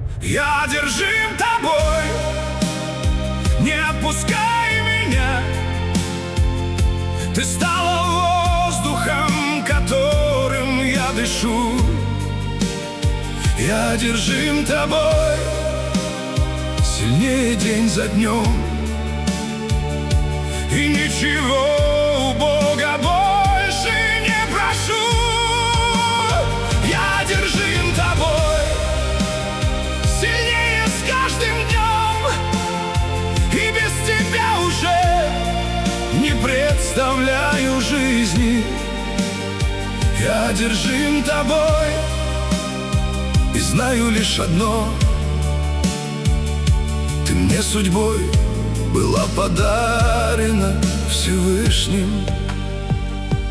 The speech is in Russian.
Я одержим тобой, не отпускай меня. Ты стала воздухом, которым я дышу. Я одержим тобой, сильнее день за днем. И ничего у Бога больше не прошу. Я одержим тобой, сильнее с каждым днем. И без тебя уже не представляю жизни. Я одержим тобой и знаю лишь одно: ты мне судьбой была подарена Всевышним.